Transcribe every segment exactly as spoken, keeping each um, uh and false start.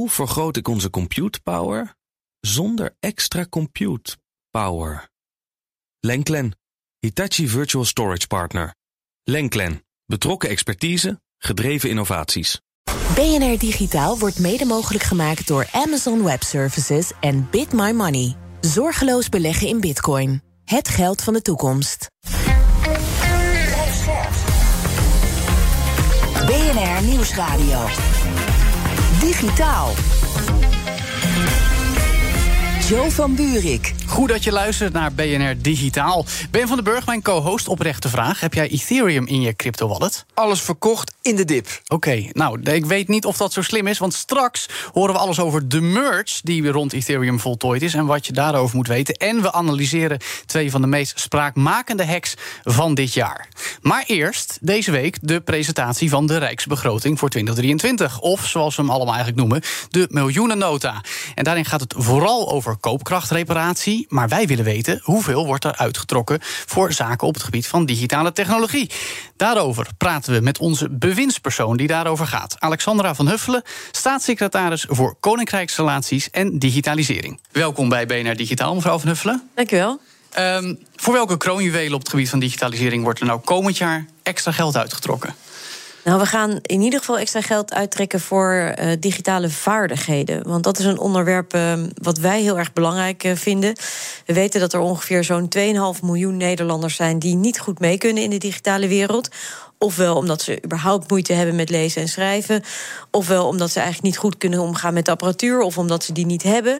Hoe vergroot ik onze compute power zonder extra compute power? Lenklen, Hitachi Virtual Storage Partner. Lenklen, betrokken expertise, gedreven innovaties. B N R Digitaal wordt mede mogelijk gemaakt door Amazon Web Services en Bit My Money. Zorgeloos beleggen in bitcoin. Het geld van de toekomst. B N R Nieuwsradio. Digitaal. Jo van Buurik. Goed dat je luistert naar B N R Digitaal. Ben van den Burg, mijn co-host, oprechte vraag. Heb jij Ethereum in je crypto-wallet? Alles verkocht in de dip. Oké, okay, nou, ik weet niet of dat zo slim is, want straks horen we alles over de merge die rond Ethereum voltooid is en wat je daarover moet weten. En we analyseren twee van de meest spraakmakende hacks van dit jaar. Maar eerst, deze week, de presentatie van de Rijksbegroting voor twintig drieëntwintig. Of, zoals we hem allemaal eigenlijk noemen, de miljoenennota. En daarin gaat het vooral over koopkrachtreparatie, maar wij willen weten hoeveel wordt er uitgetrokken voor zaken op het gebied van digitale technologie. Daarover praten we met onze bewindspersoon die daarover gaat. Alexandra van Huffelen, staatssecretaris voor Koninkrijksrelaties en Digitalisering. Welkom bij B N R Digitaal, mevrouw van Huffelen. Dank u wel. Um, voor welke kroonjuwelen op het gebied van digitalisering wordt er nou komend jaar extra geld uitgetrokken? Nou, we gaan in ieder geval extra geld uittrekken voor uh, digitale vaardigheden. Want dat is een onderwerp uh, wat wij heel erg belangrijk uh, vinden. We weten dat er ongeveer zo'n twee komma vijf miljoen Nederlanders zijn die niet goed mee kunnen in de digitale wereld. Ofwel omdat ze überhaupt moeite hebben met lezen en schrijven. Ofwel omdat ze eigenlijk niet goed kunnen omgaan met de apparatuur. Of omdat ze die niet hebben.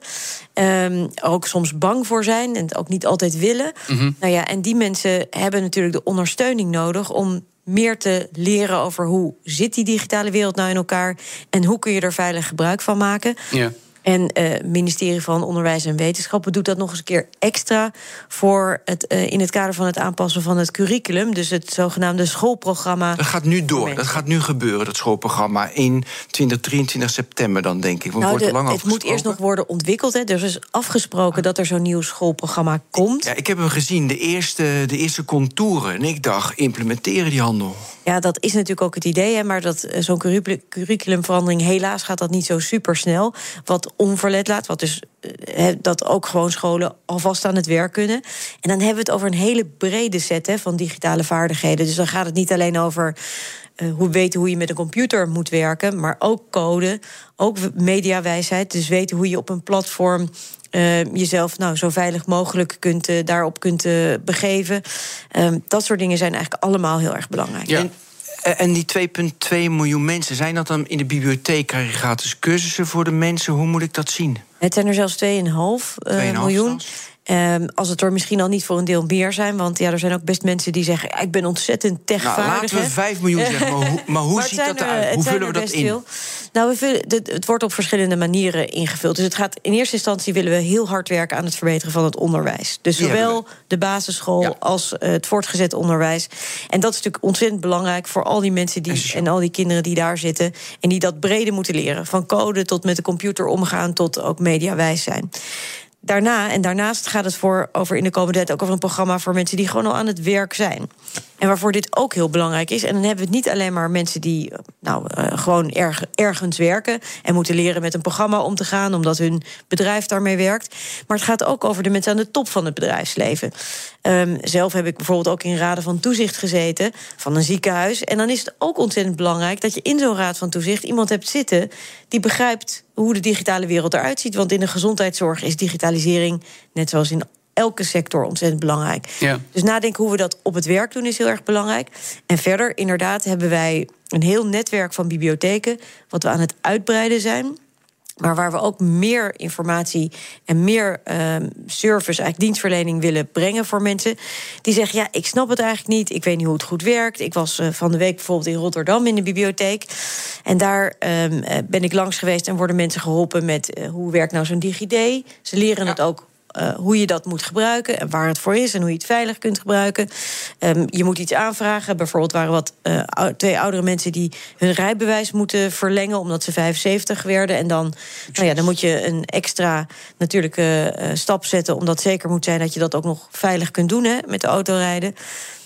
Um, ook soms bang voor zijn en het ook niet altijd willen. Mm-hmm. Nou ja, en die mensen hebben natuurlijk de ondersteuning nodig om meer te leren over hoe zit die digitale wereld nou in elkaar en hoe kun je er veilig gebruik van maken. Ja. En uh, het ministerie van Onderwijs en Wetenschappen doet dat nog eens een keer extra voor het, uh, in het kader van het aanpassen van het curriculum. Dus het zogenaamde schoolprogramma. Dat gaat nu door, dat gaat nu gebeuren, dat schoolprogramma. In twintig drieëntwintig september dan, denk ik. Nou, de, het moet eerst nog worden ontwikkeld. Hè. Dus er is afgesproken ah. dat er zo'n nieuw schoolprogramma komt. Ja, ik heb hem gezien, de eerste, de eerste contouren. En ik dacht, implementeren die handel. Ja, dat is natuurlijk ook het idee, hè, maar dat uh, zo'n curriculumverandering, helaas gaat dat niet zo supersnel. Wat onverlet laat, wat dus uh, dat ook gewoon scholen alvast aan het werk kunnen. En dan hebben we het over een hele brede set hè, van digitale vaardigheden. Dus dan gaat het niet alleen over uh, hoe weten hoe je met een computer moet werken, maar ook code, ook mediawijsheid. Dus weten hoe je op een platform Uh, jezelf nou, zo veilig mogelijk kunt, uh, daarop kunt uh, begeven. Um, dat soort dingen zijn eigenlijk allemaal heel erg belangrijk. Ja. En, en die twee komma twee miljoen mensen, zijn dat dan in de bibliotheek? Krijg je gratis cursussen voor de mensen? Hoe moet ik dat zien? Het zijn er zelfs twee komma vijf uh, miljoen. Um, als het er misschien al niet voor een deel meer zijn. Want ja, er zijn ook best mensen die zeggen, ik ben ontzettend techvaardig. Nou, laten we vijf miljoen zeggen, maar hoe, maar hoe maar ziet dat eruit? Hoe vullen we dat in? Veel. Nou, we vullen, het, het wordt op verschillende manieren ingevuld. Dus het gaat in eerste instantie willen we heel hard werken aan het verbeteren van het onderwijs. Dus zowel de basisschool ja. als uh, het voortgezet onderwijs. En dat is natuurlijk ontzettend belangrijk voor al die mensen die en al die kinderen die daar zitten en die dat brede moeten leren. Van code tot met de computer omgaan tot ook mediawijs zijn. Daarna en daarnaast gaat het voor over in de komende tijd ook over een programma voor mensen die gewoon al aan het werk zijn. En waarvoor dit ook heel belangrijk is. En dan hebben we het niet alleen maar mensen die nou, uh, gewoon erg, ergens werken en moeten leren met een programma om te gaan, omdat hun bedrijf daarmee werkt. Maar het gaat ook over de mensen aan de top van het bedrijfsleven. Um, zelf heb ik bijvoorbeeld ook in raden van toezicht gezeten van een ziekenhuis. En dan is het ook ontzettend belangrijk dat je in zo'n raad van toezicht iemand hebt zitten die begrijpt hoe de digitale wereld eruit ziet. Want in de gezondheidszorg is digitalisering, net zoals in elke sector, ontzettend belangrijk. Ja. Dus nadenken hoe we dat op het werk doen is heel erg belangrijk. En verder, inderdaad, hebben wij een heel netwerk van bibliotheken wat we aan het uitbreiden zijn, maar waar we ook meer informatie en meer uh, service, eigenlijk dienstverlening willen brengen voor mensen die zeggen, ja, ik snap het eigenlijk niet, ik weet niet hoe het goed werkt. Ik was uh, van de week bijvoorbeeld in Rotterdam in de bibliotheek. En daar um, ben ik langs geweest en worden mensen geholpen met uh, hoe werkt nou zo'n DigiD. Ze leren ja. het ook Uh, hoe je dat moet gebruiken en waar het voor is en hoe je het veilig kunt gebruiken. Um, je moet iets aanvragen. Bijvoorbeeld waren wat uh, twee oudere mensen die hun rijbewijs moeten verlengen omdat ze vijfenzeventig werden. En dan, nou ja, dan moet je een extra natuurlijke uh, stap zetten omdat zeker moet zijn dat je dat ook nog veilig kunt doen hè, met de autorijden.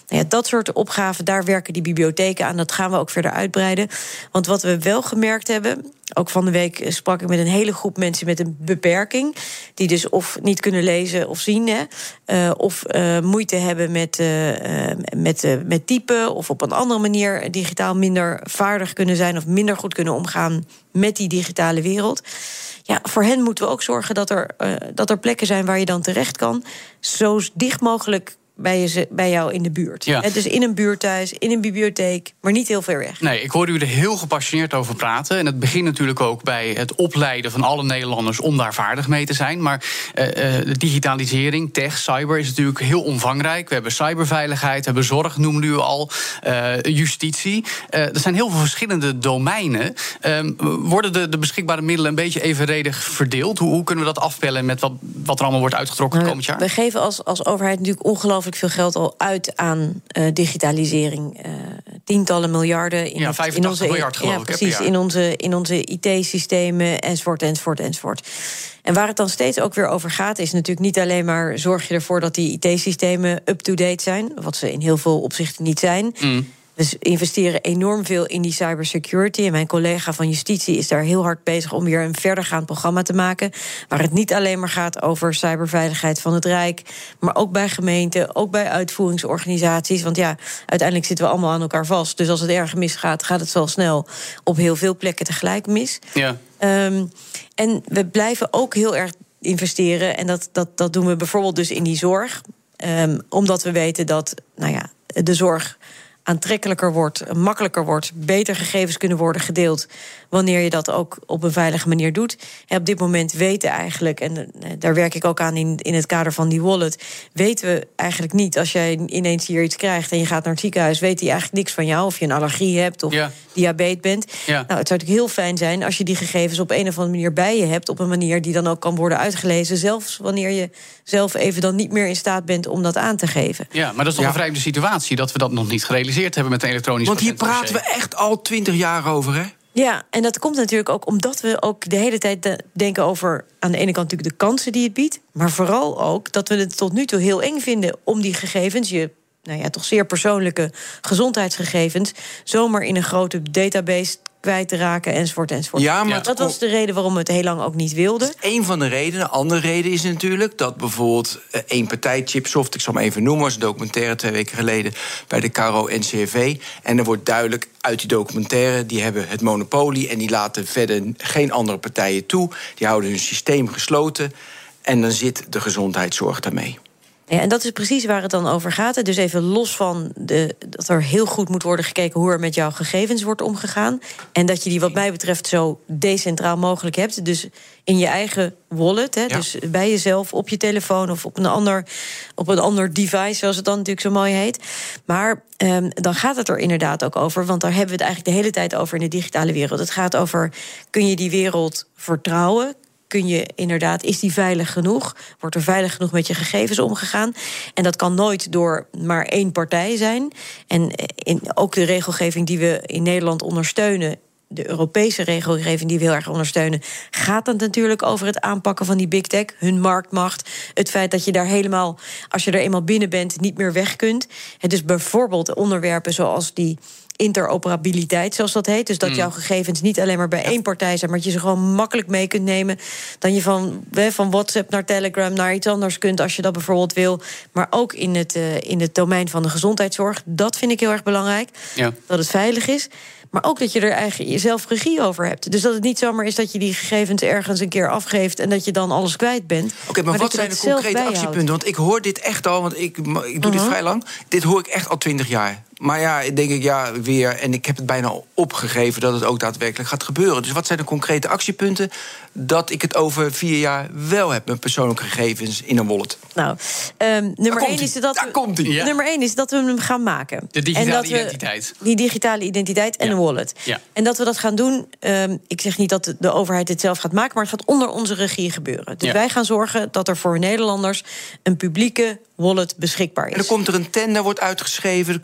Nou ja, dat soort opgaven, daar werken die bibliotheken aan. Dat gaan we ook verder uitbreiden. Want wat we wel gemerkt hebben, ook van de week sprak ik met een hele groep mensen met een beperking, die dus of niet kunnen lezen of zien, hè, uh, of uh, moeite hebben met, uh, uh, met, uh, met typen, of op een andere manier digitaal minder vaardig kunnen zijn of minder goed kunnen omgaan met die digitale wereld. Ja, voor hen moeten we ook zorgen dat er, uh, dat er plekken zijn waar je dan terecht kan, zo dicht mogelijk bij, je, bij jou in de buurt. Ja. Dus in een buurthuis, in een bibliotheek, maar niet heel ver weg. Nee, ik hoorde u er heel gepassioneerd over praten. En het begint natuurlijk ook bij het opleiden van alle Nederlanders om daar vaardig mee te zijn. Maar uh, de digitalisering, tech, cyber is natuurlijk heel omvangrijk. We hebben cyberveiligheid, we hebben zorg, noemde u al, uh, justitie. Uh, er zijn heel veel verschillende domeinen. Um, worden de, de beschikbare middelen een beetje evenredig verdeeld? Hoe, hoe kunnen we dat afpellen met wat, wat er allemaal wordt uitgetrokken nou, komend jaar? We geven als, als overheid natuurlijk ongelooflijk veel geld al uit aan uh, digitalisering. Uh, tientallen miljarden in, ja, het, in vijfentachtig onze, miljard geloof ja, ik. Precies, hè, in onze, in onze I T-systemen, enzovoort, enzovoort, enzovoort. En waar het dan steeds ook weer over gaat, is natuurlijk niet alleen maar zorg je ervoor dat die I T-systemen up-to-date zijn, wat ze in heel veel opzichten niet zijn. Mm. We investeren enorm veel in die cybersecurity. En mijn collega van Justitie is daar heel hard bezig om weer een verdergaand programma te maken, waar het niet alleen maar gaat over cyberveiligheid van het Rijk, maar ook bij gemeenten, ook bij uitvoeringsorganisaties. Want ja, uiteindelijk zitten we allemaal aan elkaar vast. Dus als het erg misgaat, gaat het zo snel op heel veel plekken tegelijk mis. Ja. Um, en we blijven ook heel erg investeren. En dat, dat, dat doen we bijvoorbeeld dus in die zorg. Um, omdat we weten dat, nou ja, de zorg aantrekkelijker wordt, makkelijker wordt, beter gegevens kunnen worden gedeeld wanneer je dat ook op een veilige manier doet. En op dit moment weten eigenlijk, en daar werk ik ook aan in, in het kader van die wallet, weten we eigenlijk niet, als jij ineens hier iets krijgt en je gaat naar het ziekenhuis, weet hij eigenlijk niks van jou, of je een allergie hebt of ja. diabetes bent. Ja. Nou, het zou natuurlijk heel fijn zijn als je die gegevens op een of andere manier bij je hebt, op een manier die dan ook kan worden uitgelezen, zelfs wanneer je zelf even dan niet meer in staat bent om dat aan te geven. Ja, maar dat is toch ja. een vreemde situatie dat we dat nog niet gerealiseerd hebben met een elektronisch Want hier praten we echt al twintig jaar over, hè? Ja, en dat komt natuurlijk ook omdat we ook de hele tijd denken over aan de ene kant natuurlijk de kansen die het biedt, maar vooral ook dat we het tot nu toe heel eng vinden om die gegevens, je nou ja, toch zeer persoonlijke gezondheidsgegevens, zomaar in een grote database kwijt te raken, enzovoort, enzovoort. Ja, maar dat was de reden waarom we het heel lang ook niet wilden. Dat is één van de redenen. Een andere reden is natuurlijk dat bijvoorbeeld één partij, Chipsoft, ik zal hem even noemen, was een documentaire twee weken geleden bij de K R O N C R V. En er wordt duidelijk uit die documentaire, die hebben het monopolie en die laten verder geen andere partijen toe. Die houden hun systeem gesloten en dan zit de gezondheidszorg daarmee. Ja, en dat is precies waar het dan over gaat. Dus even los van de, dat er heel goed moet worden gekeken hoe er met jouw gegevens wordt omgegaan. En dat je die wat mij betreft zo decentraal mogelijk hebt. Dus in je eigen wallet, hè, ja. dus bij jezelf, op je telefoon of op een ander, op een ander device, zoals het dan natuurlijk zo mooi heet. Maar um, dan gaat het er inderdaad ook over, want daar hebben we het eigenlijk de hele tijd over in de digitale wereld. Het gaat over, kun je die wereld vertrouwen? Kun je inderdaad, is die veilig genoeg? Wordt er veilig genoeg met je gegevens omgegaan? En dat kan nooit door maar één partij zijn. En in, ook de regelgeving die we in Nederland ondersteunen, de Europese regelgeving die we heel erg ondersteunen, gaat het natuurlijk over het aanpakken van die big tech, hun marktmacht, het feit dat je daar helemaal, als je er eenmaal binnen bent, niet meer weg kunt. Het is bijvoorbeeld onderwerpen zoals die interoperabiliteit, zoals dat heet. Dus dat mm. jouw gegevens niet alleen maar bij één partij zijn, maar dat je ze gewoon makkelijk mee kunt nemen. Dan je van, van WhatsApp naar Telegram naar iets anders kunt, als je dat bijvoorbeeld wil. Maar ook in het, uh, in het domein van de gezondheidszorg. Dat vind ik heel erg belangrijk. Ja. Dat het veilig is. Maar ook dat je er eigenlijk jezelf regie over hebt. Dus dat het niet zomaar is dat je die gegevens ergens een keer afgeeft en dat je dan alles kwijt bent. Oké, okay, maar, maar wat zijn de concrete actiepunten? Want ik hoor dit echt al, want ik, ik doe uh-huh. dit vrij lang. Dit hoor ik echt al twintig jaar. Maar ja, denk ik, ja, weer, en ik heb het bijna opgegeven dat het ook daadwerkelijk gaat gebeuren. Dus wat zijn de concrete actiepunten dat ik het over vier jaar wel heb, mijn persoonlijke gegevens in een wallet? Nou, um, nummer één is dat Daar komt ie. Ja. Nummer één is dat we hem gaan maken. De digitale en dat identiteit. We, die digitale identiteit en ja. een wallet. Ja. En dat we dat gaan doen, um, ik zeg niet dat de, de overheid het zelf gaat maken, maar het gaat onder onze regie gebeuren. Dus ja. wij gaan zorgen dat er voor Nederlanders een publieke wallet beschikbaar is. En dan komt er een tender, wordt uitgeschreven, er kunnen partijen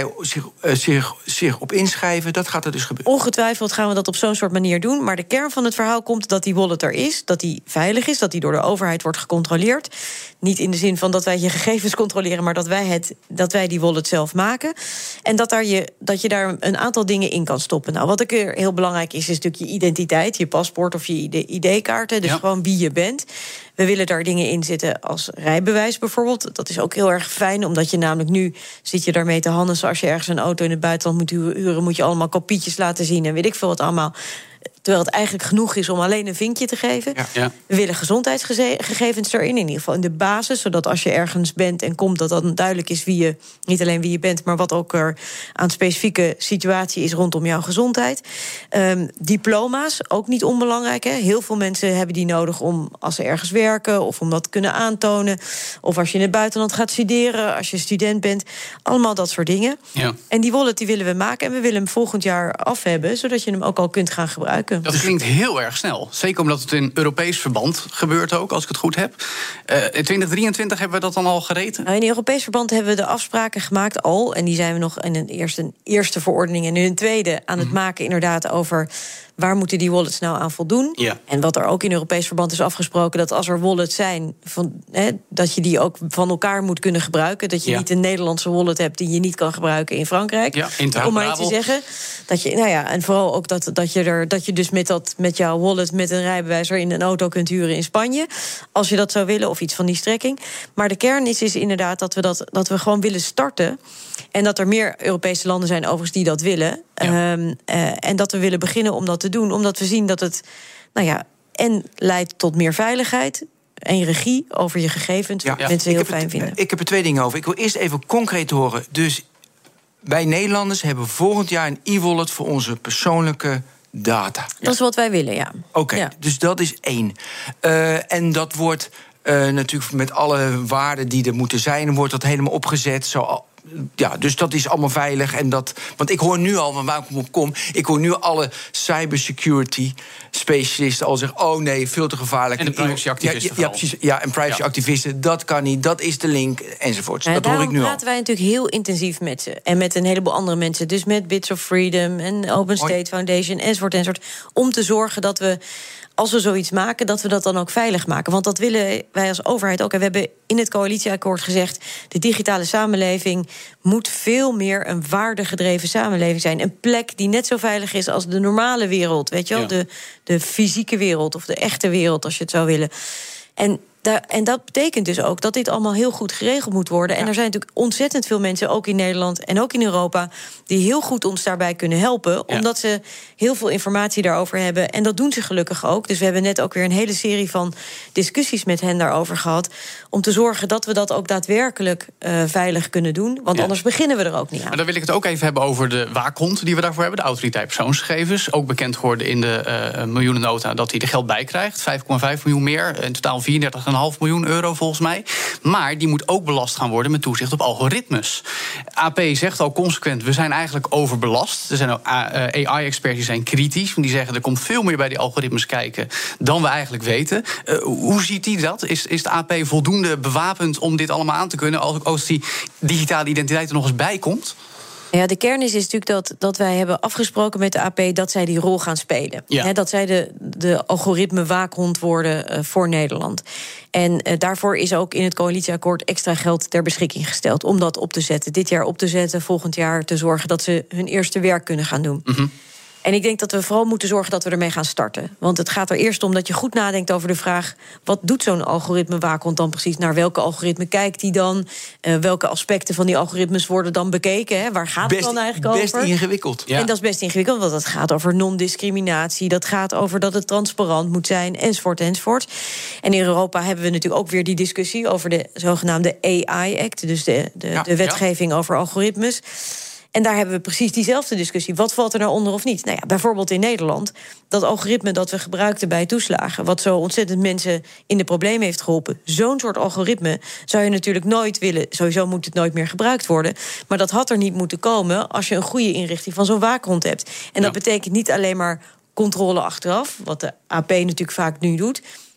zij zich, uh, zich, zich op inschrijven. Dat gaat er dus gebeuren. Ongetwijfeld gaan we dat op zo'n soort manier doen. Maar de kern van het verhaal komt dat die wallet er is, dat die veilig is, dat die door de overheid wordt gecontroleerd. Niet in de zin van dat wij je gegevens controleren, maar dat wij, het, dat wij die wallet zelf maken. En dat, daar je, dat je daar een aantal dingen in kan stoppen. Nou, wat ik er heel belangrijk is, is natuurlijk je identiteit, je paspoort of je I D-kaarten. Dus ja. gewoon wie je bent. We willen daar dingen in zitten als rijbewijs bijvoorbeeld. Dat is ook heel erg fijn, omdat je namelijk nu zit je daarmee te handelen. Als je ergens een auto in het buitenland moet huren, moet je allemaal kopietjes laten zien en weet ik veel wat allemaal. Terwijl het eigenlijk genoeg is om alleen een vinkje te geven. Ja, ja. We willen gezondheidsgegevens erin, in ieder geval in de basis, zodat als je ergens bent en komt, dat dan duidelijk is wie je, niet alleen wie je bent, maar wat ook er aan specifieke situatie is rondom jouw gezondheid. Um, diploma's, ook niet onbelangrijk. Hè? Heel veel mensen hebben die nodig om als ze ergens werken of om dat te kunnen aantonen. Of als je in het buitenland gaat studeren, als je student bent. Allemaal dat soort dingen. Ja. En die wallet die willen we maken en we willen hem volgend jaar af hebben, zodat je hem ook al kunt gaan gebruiken. Dat klinkt heel erg snel. Zeker omdat het in Europees verband gebeurt ook, als ik het goed heb. Uh, in twintig drieëntwintig hebben we dat dan al gereten? Nou, in Europees verband hebben we de afspraken gemaakt al. En die zijn we nog in een eerste, een eerste verordening en nu een tweede aan het mm-hmm. maken inderdaad over waar moeten die wallets nou aan voldoen. Ja. En wat er ook in Europees verband is afgesproken, dat als er wallets zijn, van, hè, dat je die ook van elkaar moet kunnen gebruiken. Dat je ja. niet een Nederlandse wallet hebt die je niet kan gebruiken in Frankrijk. Ja, om maar iets te zeggen. Dat je, nou ja, en vooral ook dat, dat je er dat je dus met, dat, met jouw wallet met een rijbewijs in een auto kunt huren in Spanje. Als je dat zou willen, of iets van die strekking. Maar de kern is, is inderdaad dat we, dat, dat we gewoon willen starten. En dat er meer Europese landen zijn overigens die dat willen. Ja. Um, uh, en dat we willen beginnen om dat te doen. Omdat we zien dat het, nou ja, en leidt tot meer veiligheid en regie over je gegevens. Ja. Wat mensen heel fijn het, vinden. Ik heb er twee dingen over. Ik wil eerst even concreet horen. Dus wij Nederlanders hebben volgend jaar een e-wallet voor onze persoonlijke data. Dat is wat wij willen, ja. Oké, okay, ja. Dus dat is één. Uh, en dat wordt uh, natuurlijk met alle waarden die er moeten zijn, wordt dat helemaal opgezet. Zo, ja, dus dat is allemaal veilig. En dat, want ik hoor nu al, waar ik op kom, ik hoor nu alle cybersecurity specialisten al zeggen, oh nee, veel te gevaarlijk. En de privacyactivisten. Ja, ja, precies, ja, en privacyactivisten, ja. dat kan niet, dat is de link, enzovoort. Ja, dat hoor ik nu al. Daarom praten wij natuurlijk heel intensief met ze. En met een heleboel andere mensen. Dus met Bits of Freedom en Open State Hoi. Foundation, enzovoort, enzovoort. Om te zorgen dat we, als we zoiets maken, dat we dat dan ook veilig maken. Want dat willen wij als overheid ook. En we hebben in het coalitieakkoord gezegd, de digitale samenleving moet veel meer een waardegedreven samenleving zijn. Een plek die net zo veilig is als de normale wereld. Weet je wel? Ja. De, de fysieke wereld of de echte wereld, als je het zou willen. En Daar, en dat betekent dus ook dat dit allemaal heel goed geregeld moet worden. En ja. er zijn natuurlijk ontzettend veel mensen, ook in Nederland en ook in Europa, die heel goed ons daarbij kunnen helpen. Ja. Omdat ze heel veel informatie daarover hebben. En dat doen ze gelukkig ook. Dus we hebben net ook weer een hele serie van discussies met hen daarover gehad. Om te zorgen dat we dat ook daadwerkelijk uh, veilig kunnen doen. Want ja. anders beginnen we er ook niet aan. Maar dan wil ik het ook even hebben over de waakhond die we daarvoor hebben. De autoriteit persoonsgegevens. Ook bekend geworden in de uh, miljoenennota dat hij er geld bij krijgt. vijf komma vijf miljoen meer. In totaal vierendertig komma vijf miljoen euro volgens mij. Maar die moet ook belast gaan worden met toezicht op algoritmes. A P zegt al consequent, we zijn eigenlijk overbelast. Er zijn ook A I-experts die zijn kritisch. Want die zeggen, er komt veel meer bij die algoritmes kijken dan we eigenlijk weten. Uh, hoe ziet hij dat? Is, is de A P voldoende bewapend om dit allemaal aan te kunnen, als, als die digitale identiteit er nog eens bij komt? Ja, de kern is, is natuurlijk dat, dat wij hebben afgesproken met de A P dat zij die rol gaan spelen. Ja. He, dat zij de, de algoritme-waakhond worden uh, voor Nederland. En uh, daarvoor is ook in het coalitieakkoord extra geld ter beschikking gesteld om dat op te zetten. Dit jaar op te zetten, volgend jaar te zorgen dat ze hun eerste werk kunnen gaan doen. Mm-hmm. En ik denk dat we vooral moeten zorgen dat we ermee gaan starten. Want het gaat er eerst om dat je goed nadenkt over de vraag, wat doet zo'n algoritme-waakhond dan precies? Naar welke algoritme kijkt die dan? Uh, welke aspecten van die algoritmes worden dan bekeken? Hè? Waar gaat best, het dan eigenlijk best over? Best ingewikkeld. Ja. En dat is best ingewikkeld, want het gaat over non-discriminatie. Dat gaat over dat het transparant moet zijn, enzovoort, enzovoort. En in Europa hebben we natuurlijk ook weer die discussie over de zogenaamde A I-act. Dus de, de, ja, de wetgeving ja. over algoritmes. En daar hebben we precies diezelfde discussie. Wat valt er nou onder of niet? Nou ja, bijvoorbeeld in Nederland, dat algoritme dat we gebruikten bij toeslagen, wat zo ontzettend mensen in de problemen heeft geholpen, zo'n soort algoritme zou je natuurlijk nooit willen. Sowieso moet het nooit meer gebruikt worden. Maar dat had er niet moeten komen als je een goede inrichting van zo'n waakhond hebt. En dat ja. betekent niet alleen maar controle achteraf, wat de A P natuurlijk vaak nu doet.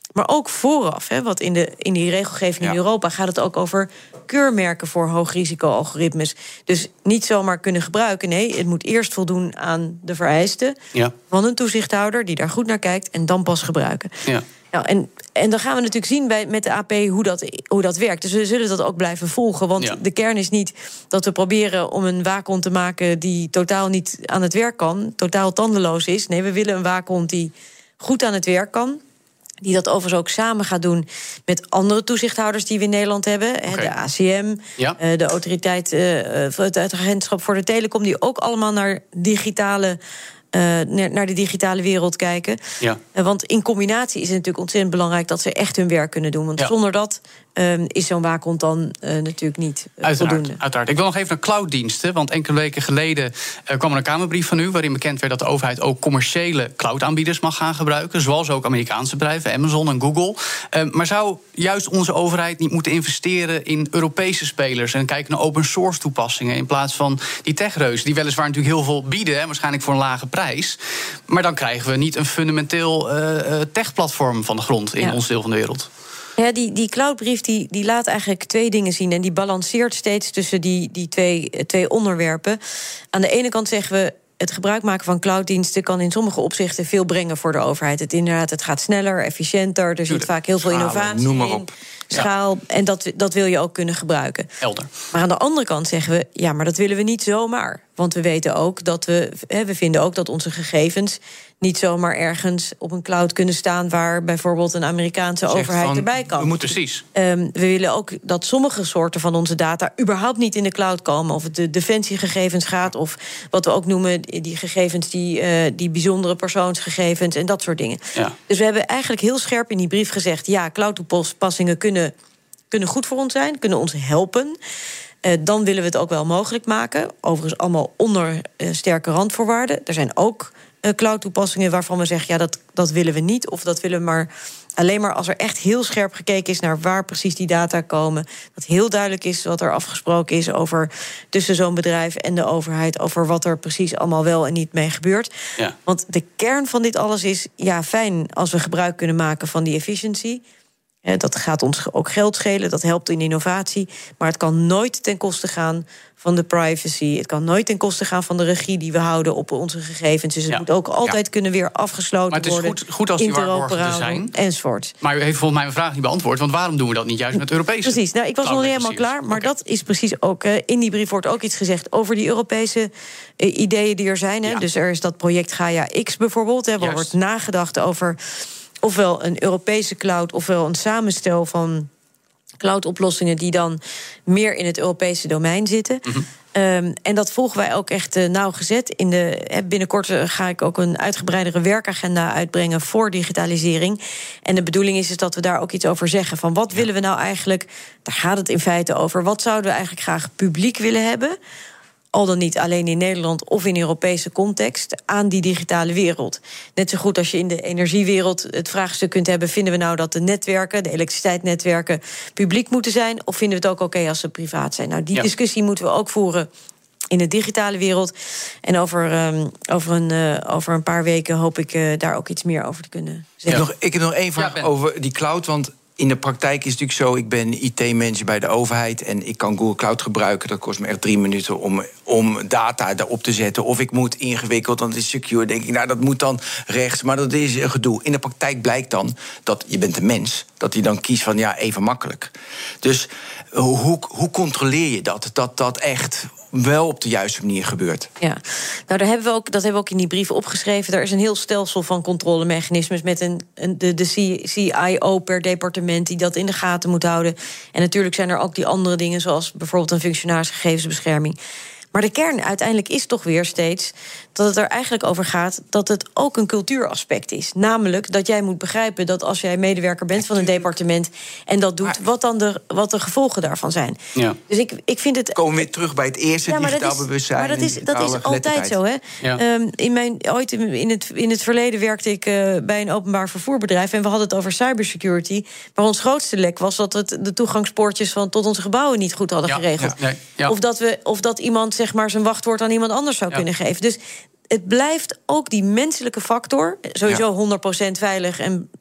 Maar ook vooraf, hè, want in, de, in die regelgeving ja. in Europa gaat het ook over keurmerken voor hoogrisico-algoritmes. Dus niet zomaar kunnen gebruiken. Nee, het moet eerst voldoen aan de vereisten ja. van een toezichthouder die daar goed naar kijkt en dan pas gebruiken. Ja. Nou, en, en dan gaan we natuurlijk zien bij, met de A P hoe dat, hoe dat werkt. Dus we zullen dat ook blijven volgen. Want ja. de kern is niet dat we proberen om een waakhond te maken die totaal niet aan het werk kan, totaal tandeloos is. Nee, we willen een waakhond die goed aan het werk kan. Die dat overigens ook samen gaat doen met andere toezichthouders die we in Nederland hebben. Okay. De A C M, ja. de autoriteit, het agentschap voor de telecom, die ook allemaal naar digitale Uh, naar de digitale wereld kijken. Ja. Uh, want in combinatie is het natuurlijk ontzettend belangrijk dat ze echt hun werk kunnen doen. Want ja. zonder dat uh, is zo'n waakhond dan uh, natuurlijk niet uh, uiteraard, voldoende. Uiteraard. Ik wil nog even naar clouddiensten. Want enkele weken geleden uh, kwam er een Kamerbrief van u waarin bekend werd dat de overheid ook commerciële cloudaanbieders mag gaan gebruiken. Zoals ook Amerikaanse bedrijven, Amazon en Google. Uh, maar zou juist onze overheid niet moeten investeren in Europese spelers en kijken naar open source toepassingen in plaats van die techreuzen die weliswaar natuurlijk heel veel bieden, hè, waarschijnlijk voor een lage prijs. Prijs. Maar dan krijgen we niet een fundamenteel uh, tech-platform van de grond in ja. ons deel van de wereld. Ja, die, die cloudbrief die, die laat eigenlijk twee dingen zien. En die balanceert steeds tussen die, die twee, twee onderwerpen. Aan de ene kant zeggen we, het gebruik maken van clouddiensten kan in sommige opzichten veel brengen voor de overheid. Het, inderdaad, het gaat sneller, efficiënter. Er zit vaak heel veel innovatie Noem maar in. op. Schaal, ja. En dat, dat wil je ook kunnen gebruiken. Helder. Maar aan de andere kant zeggen we, ja, maar dat willen we niet zomaar. Want we weten ook dat we, hè, we vinden ook dat onze gegevens niet zomaar ergens op een cloud kunnen staan waar bijvoorbeeld een Amerikaanse Zegt overheid van, erbij kan. We moeten precies. Um, we willen ook dat sommige soorten van onze data überhaupt niet in de cloud komen. Of het de defensiegegevens gaat, of wat we ook noemen die gegevens, die, uh, die bijzondere persoonsgegevens en dat soort dingen. Ja. Dus we hebben eigenlijk heel scherp in die brief gezegd, ja, cloud-toepassingen kunnen, kunnen goed voor ons zijn, kunnen ons helpen. Uh, dan willen we het ook wel mogelijk maken. Overigens allemaal onder uh, sterke randvoorwaarden. Er zijn ook uh, cloud-toepassingen waarvan we zeggen, ja, dat, dat willen we niet. Of dat willen we maar alleen maar als er echt heel scherp gekeken is naar waar precies die data komen. Dat heel duidelijk is wat er afgesproken is over tussen zo'n bedrijf en de overheid, over wat er precies allemaal wel en niet mee gebeurt. Ja. Want de kern van dit alles is, ja, fijn als we gebruik kunnen maken van die efficiëntie. Dat gaat ons ook geld schelen, dat helpt in innovatie. Maar het kan nooit ten koste gaan van de privacy. Het kan nooit ten koste gaan van de regie die we houden op onze gegevens. Dus het ja. moet ook altijd ja. kunnen weer afgesloten worden. Maar het is goed, goed als die waarborgen er zijn. Enzovoort. Maar u heeft volgens mij mijn vraag niet beantwoord. Want waarom doen we dat niet juist met Europese? Precies, nou, ik was nog niet helemaal klaar. Maar okay. dat is precies ook, uh, in die brief wordt ook iets gezegd over die Europese uh, ideeën die er zijn. Hè. Ja. Dus er is dat project Gaia X bijvoorbeeld, hè, waar juist. wordt nagedacht over ofwel een Europese cloud, ofwel een samenstel van cloud-oplossingen die dan meer in het Europese domein zitten. Mm-hmm. Um, en dat volgen wij ook echt uh, nauwgezet. In de, binnenkort uh, ga ik ook een uitgebreidere werkagenda uitbrengen voor digitalisering. En de bedoeling is, is dat we daar ook iets over zeggen. Van wat ja. willen we nou eigenlijk, daar gaat het in feite over, wat zouden we eigenlijk graag publiek willen hebben, al dan niet alleen in Nederland of in Europese context, aan die digitale wereld. Net zo goed als je in de energiewereld het vraagstuk kunt hebben, vinden we nou dat de netwerken, de elektriciteitsnetwerken, publiek moeten zijn, of vinden we het ook oké okay als ze privaat zijn? Nou, die ja. discussie moeten we ook voeren in de digitale wereld. En over, um, over, een, uh, over een paar weken hoop ik uh, daar ook iets meer over te kunnen zeggen. Ik heb nog, ik heb nog één vraag ja, over die cloud, want in de praktijk is het natuurlijk zo, ik ben I T-manager bij de overheid en ik kan Google Cloud gebruiken. Dat kost me echt drie minuten om, om data daarop te zetten. Of ik moet ingewikkeld, want het is secure. Denk ik, nou, dat moet dan rechts, maar dat is een gedoe. In de praktijk blijkt dan dat je bent een mens, dat hij dan kiest van ja, even makkelijk. Dus hoe, hoe controleer je dat? Dat dat echt wel op de juiste manier gebeurt. Ja, nou, daar hebben we ook, dat hebben we ook in die brief opgeschreven. Er is een heel stelsel van controlemechanismes met een, een, de, de C I O per departement die dat in de gaten moet houden. En natuurlijk zijn er ook die andere dingen, zoals bijvoorbeeld een functionaris gegevensbescherming. Maar de kern uiteindelijk is toch weer steeds dat het er eigenlijk over gaat dat het ook een cultuuraspect is. Namelijk dat jij moet begrijpen dat als jij medewerker bent van een departement en dat doet, wat dan de, wat de gevolgen daarvan zijn. Ja. Dus ik, ik vind het. Komen we weer terug bij het eerste ja, digitaal bewustzijn. Maar dat is, dat is altijd zo, hè? Ja. Um, in mijn, ooit in het, in het verleden werkte ik uh, bij een openbaar vervoerbedrijf en we hadden het over cybersecurity. Maar ons grootste lek was dat we de toegangspoortjes van tot onze gebouwen niet goed hadden ja, geregeld. Ja, nee, ja. Of dat we, of dat iemand zeg maar zijn wachtwoord aan iemand anders zou ja. kunnen geven. Dus het blijft ook die menselijke factor, sowieso ja. honderd procent veilig en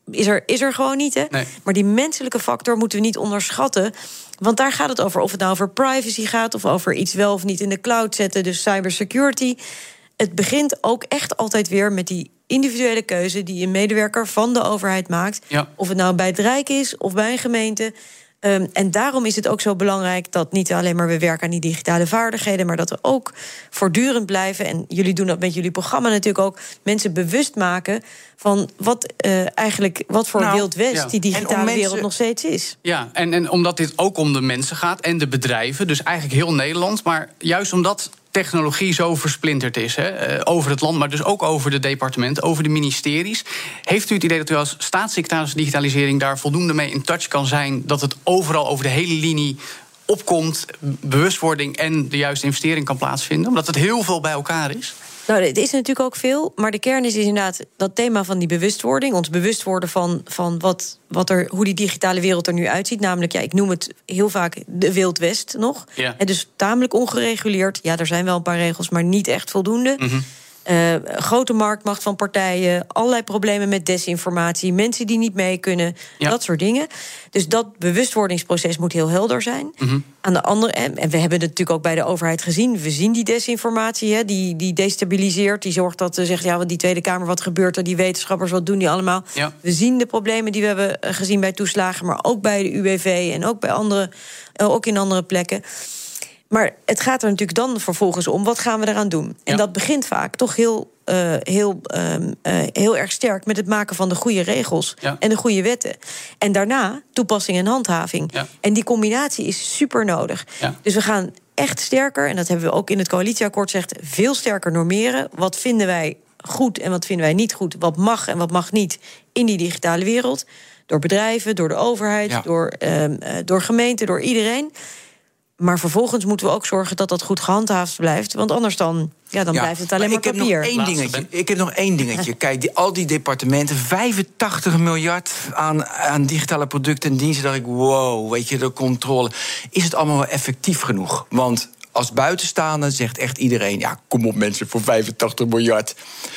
is er, is er gewoon niet, hè? Nee. Maar die menselijke factor moeten we niet onderschatten. Want daar gaat het over. Of het nou over privacy gaat, of over iets wel of niet in de cloud zetten. Dus cybersecurity. Het begint ook echt altijd weer met die individuele keuze die een medewerker van de overheid maakt. Ja. Of het nou bij het Rijk is of bij een gemeente. Um, en daarom is het ook zo belangrijk dat niet alleen maar we werken aan die digitale vaardigheden, maar dat we ook voortdurend blijven, en jullie doen dat met jullie programma natuurlijk ook, mensen bewust maken van wat uh, eigenlijk wat voor nou, Wild West ja. die digitale mensen, wereld nog steeds is. Ja, en, en omdat dit ook om de mensen gaat en de bedrijven, dus eigenlijk heel Nederland, maar juist omdat technologie zo versplinterd is, hè, over het land, maar dus ook over de departementen, over de ministeries. Heeft u het idee dat u als staatssecretaris digitalisering daar voldoende mee in touch kan zijn, dat het overal over de hele linie opkomt, bewustwording en de juiste investering kan plaatsvinden, omdat het heel veel bij elkaar is? Nou, het is natuurlijk ook veel, maar de kern is inderdaad dat thema van die bewustwording, ons bewust worden van, van wat, wat er, hoe die digitale wereld er nu uitziet. Namelijk, ja, ik noem het heel vaak de Wild West nog. Ja. En dus tamelijk ongereguleerd. Ja, er zijn wel een paar regels, maar niet echt voldoende. Mm-hmm. Uh, grote marktmacht van partijen, allerlei problemen met desinformatie, mensen die niet mee kunnen, ja. dat soort dingen. Dus dat bewustwordingsproces moet heel helder zijn. Mm-hmm. Aan de andere, en we hebben het natuurlijk ook bij de overheid gezien, we zien die desinformatie, hè, die, die destabiliseert, die zorgt dat ze zegt, ja, die Tweede Kamer, wat gebeurt er, die wetenschappers, wat doen die allemaal? Ja. We zien de problemen die we hebben gezien bij toeslagen, maar ook bij de U W V en ook bij andere, ook in andere plekken. Maar het gaat er natuurlijk dan vervolgens om, wat gaan we eraan doen? En ja. dat begint vaak toch heel, uh, heel, um, uh, heel erg sterk met het maken van de goede regels ja. en de goede wetten. En daarna toepassing en handhaving. Ja. En die combinatie is super nodig. Ja. Dus we gaan echt sterker, en dat hebben we ook in het coalitieakkoord gezegd, veel sterker normeren. Wat vinden wij goed en wat vinden wij niet goed? Wat mag en wat mag niet in die digitale wereld? Door bedrijven, door de overheid, ja. door, um, uh, door gemeenten, door iedereen. Maar vervolgens moeten we ook zorgen dat dat goed gehandhaafd blijft. Want anders dan, ja, dan ja, blijft het alleen maar, maar papier. Ik heb nog één dingetje. Ik heb nog één dingetje. Kijk, die, al die departementen, vijfentachtig miljard aan, aan digitale producten en diensten. Dat ik, wow, weet je, de controle. Is het allemaal wel effectief genoeg? Want als buitenstaander zegt echt iedereen, ja, kom op mensen, voor vijfentachtig miljard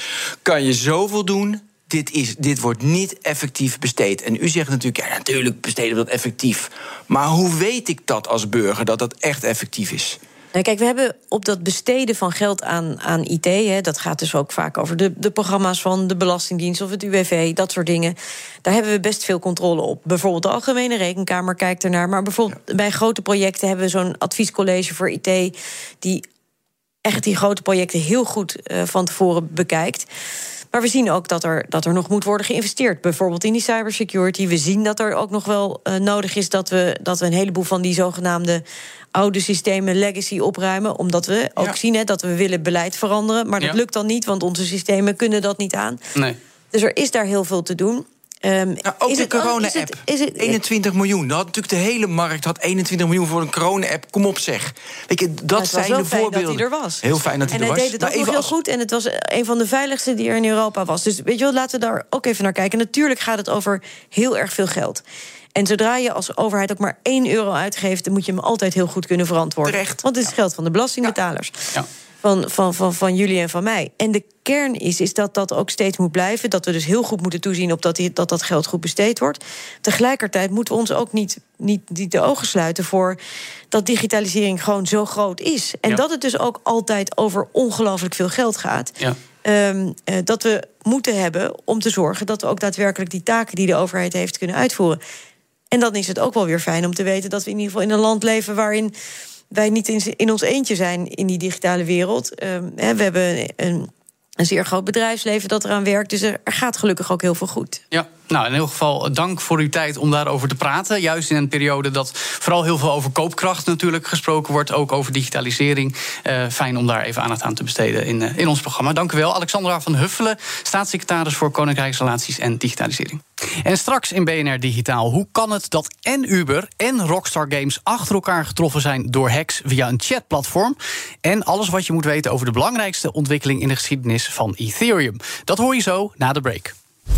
kan je zoveel doen. Dit, is, dit wordt niet effectief besteed. En u zegt natuurlijk, ja, natuurlijk besteden we dat effectief. Maar hoe weet ik dat als burger, dat dat echt effectief is? Nou, kijk, we hebben op dat besteden van geld aan, aan I T, hè, dat gaat dus ook vaak over de, de programma's van de Belastingdienst of het U W V, dat soort dingen. Daar hebben we best veel controle op. Bijvoorbeeld de Algemene Rekenkamer kijkt ernaar. Maar bijvoorbeeld ja. bij grote projecten hebben we zo'n adviescollege voor I T die echt die grote projecten heel goed uh, van tevoren bekijkt. Maar we zien ook dat er, dat er nog moet worden geïnvesteerd. Bijvoorbeeld in die cybersecurity. We zien dat er ook nog wel uh, nodig is dat we, dat we een heleboel van die zogenaamde oude systemen legacy opruimen. Omdat we ook ja. zien hè, dat we willen beleid veranderen. Maar dat ja. lukt dan niet, want onze systemen kunnen dat niet aan. Nee. Dus er is daar heel veel te doen. Um, nou, ook de corona-app. eenentwintig miljoen. Dat had natuurlijk de hele markt had eenentwintig miljoen voor een corona-app. Kom op, zeg. Weet je, dat het zijn de voorbeelden. Dat hij er was. Heel fijn dat hij en er was. En hij deed het ook nog heel als... goed. En het was een van de veiligste die er in Europa was. Dus weet je wel, laten we daar ook even naar kijken. Natuurlijk gaat het over heel erg veel geld. En zodra je als overheid ook maar één euro uitgeeft, dan moet je hem altijd heel goed kunnen verantwoorden. Terecht. Want het is ja. geld van de belastingbetalers. Ja. Ja. Van, van, van, van jullie en van mij. En de kern is, is dat dat ook steeds moet blijven. Dat we dus heel goed moeten toezien op dat die, dat, dat geld goed besteed wordt. Tegelijkertijd moeten we ons ook niet, niet, niet de ogen sluiten voor dat digitalisering gewoon zo groot is. En ja. dat het dus ook altijd over ongelooflijk veel geld gaat. Ja. Um, uh, dat we moeten hebben om te zorgen dat we ook daadwerkelijk die taken die de overheid heeft kunnen uitvoeren. En dan is het ook wel weer fijn om te weten dat we in ieder geval in een land leven waarin wij niet in, in ons eentje zijn in die digitale wereld. Um, hè, we hebben een, een zeer groot bedrijfsleven dat eraan werkt. Dus er, er gaat gelukkig ook heel veel goed. Ja, nou in ieder geval dank voor uw tijd om daarover te praten. Juist in een periode dat vooral heel veel over koopkracht natuurlijk gesproken wordt. Ook over digitalisering. Uh, fijn om daar even aandacht aan te besteden in, uh, in ons programma. Dank u wel. Alexandra van Huffelen, staatssecretaris voor Koninkrijksrelaties en Digitalisering. En straks in B N R Digitaal. Hoe kan het dat en Uber en Rockstar Games achter elkaar getroffen zijn door hacks via een chatplatform? En alles wat je moet weten over de belangrijkste ontwikkeling in de geschiedenis van Ethereum. Dat hoor je zo na de break.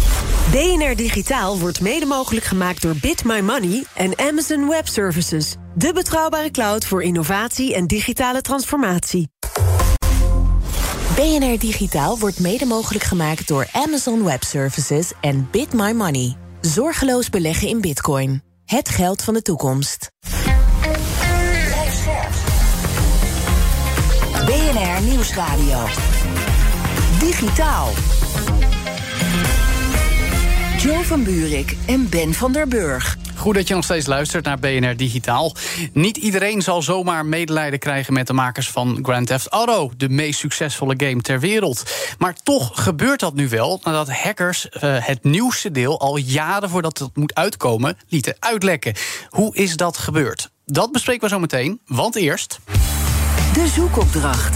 B N R Digitaal wordt mede mogelijk gemaakt door Bit My Money en Amazon Web Services. De betrouwbare cloud voor innovatie en digitale transformatie. B N R Digitaal wordt mede mogelijk gemaakt door Amazon Web Services en Bit My Money. Zorgeloos beleggen in bitcoin. Het geld van de toekomst. B N R Nieuwsradio. Digitaal. Jo van Buurik en Ben van der Burg. Goed dat je nog steeds luistert naar B N R Digitaal. Niet iedereen zal zomaar medelijden krijgen met de makers van Grand Theft Auto, de meest succesvolle game ter wereld. Maar toch gebeurt dat nu wel, nadat hackers uh, het nieuwste deel al jaren voordat het moet uitkomen lieten uitlekken. Hoe is dat gebeurd? Dat bespreken we zo meteen, want eerst de zoekopdracht.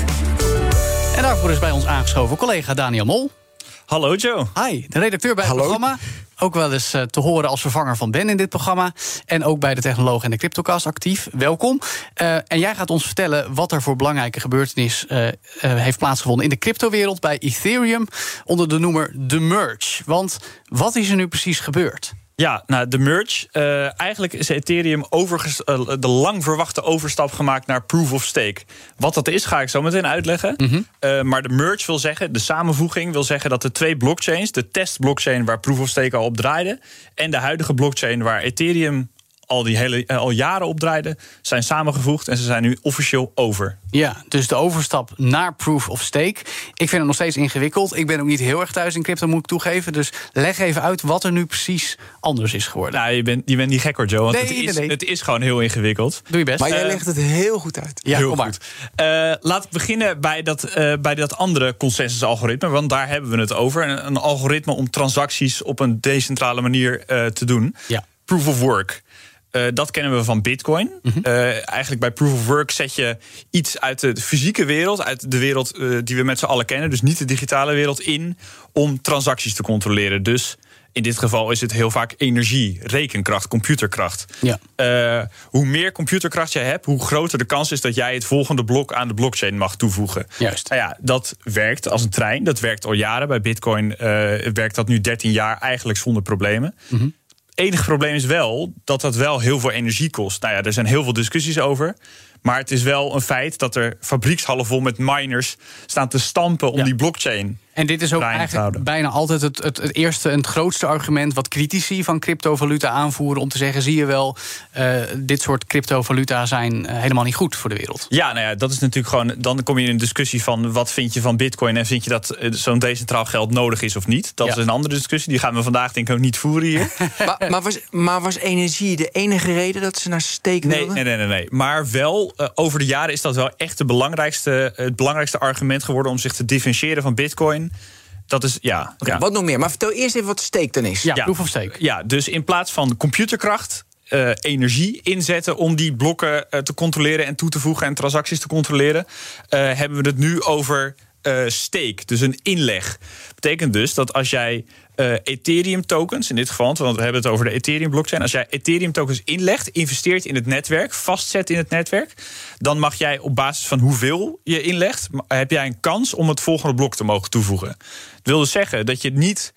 En daarvoor is bij ons aangeschoven collega Daniel Mol. Hallo Joe. Hi, de redacteur bij Hallo. het programma. Ook wel eens uh, te horen als vervanger van Ben in dit programma. En ook bij de Technoloog en de Cryptocast actief. Welkom. Uh, en jij gaat ons vertellen wat er voor belangrijke gebeurtenis uh, uh, heeft plaatsgevonden in de cryptowereld bij Ethereum onder de noemer The Merge. Want wat is er nu precies gebeurd? Ja, nou, de merge. Uh, eigenlijk is Ethereum overges- uh, de lang verwachte overstap gemaakt naar Proof of Stake. Wat dat is, ga ik zo meteen uitleggen. Mm-hmm. Uh, maar de merge wil zeggen, de samenvoeging wil zeggen dat de twee blockchains, de testblockchain waar Proof of Stake al op draaide, en de huidige blockchain waar Ethereum al, die hele, uh, al jaren op draaide, zijn samengevoegd en ze zijn nu officieel over. Ja, dus de overstap naar Proof of Stake. Ik vind het nog steeds ingewikkeld. Ik ben ook niet heel erg thuis in crypto, moet ik toegeven. Dus leg even uit wat er nu precies anders is geworden. Nou, je bent, je bent niet gek hoor, Joe. Want nee, het, is, nee, nee. het is gewoon heel ingewikkeld. Doe je best. Maar jij Uh, legt het heel goed uit. Ja, heel kom maar. goed. Uh, laat ik beginnen bij dat, uh, bij dat andere consensusalgoritme. Want daar hebben we het over. Een, een algoritme om transacties op een decentrale manier uh, te doen. Ja. Proof of Work. Uh, dat kennen we van Bitcoin. Mm-hmm. Uh, eigenlijk bij Proof of Work zet je iets uit de fysieke wereld, uit de wereld uh, die we met z'n allen kennen, dus niet de digitale wereld, in om transacties te controleren. Dus in dit geval is het heel vaak energie, rekenkracht, computerkracht. Ja. Uh, hoe meer computerkracht je hebt, hoe groter de kans is dat jij het volgende blok aan de blockchain mag toevoegen. Juist. Nou ja, dat werkt als een trein. Dat werkt al jaren. Bij Bitcoin uh, werkt dat nu dertien jaar eigenlijk zonder problemen. Mm-hmm. Het enige probleem is wel dat dat wel heel veel energie kost. Nou ja, er zijn heel veel discussies over. Maar het is wel een feit dat er fabriekshallen vol met miners staan te stampen om ja. die blockchain. En dit is ook eigenlijk bijna altijd het, het, het eerste en het grootste argument wat critici van cryptovaluta aanvoeren om te zeggen, zie je wel, uh, dit soort cryptovaluta zijn uh, helemaal niet goed voor de wereld. Ja, nou ja, dat is natuurlijk gewoon, dan kom je in een discussie van wat vind je van Bitcoin en vind je dat uh, zo'n decentraal geld nodig is of niet. Dat ja. is een andere discussie, die gaan we vandaag denk ik ook niet voeren hier. maar, maar, was, maar was energie de enige reden dat ze naar stake nee, wilden? Nee, nee, nee, nee. Maar wel, uh, over de jaren is dat wel echt de belangrijkste, het belangrijkste argument geworden om zich te differentiëren van Bitcoin. Dat is, ja, okay, ja. Wat nog meer? Maar vertel eerst even wat stake dan is. Ja, ja. Proof of Stake. Ja, dus in plaats van computerkracht, uh, energie inzetten om die blokken uh, te controleren en toe te voegen en transacties te controleren, uh, hebben we het nu over uh, stake, dus een inleg. Betekent dus dat als jij uh, Ethereum tokens, in dit geval, want we hebben het over de Ethereum blockchain, als jij Ethereum tokens inlegt, investeert in het netwerk, vastzet in het netwerk, dan mag jij op basis van hoeveel je inlegt, heb jij een kans om het volgende blok te mogen toevoegen. Dat wil dus zeggen dat je niet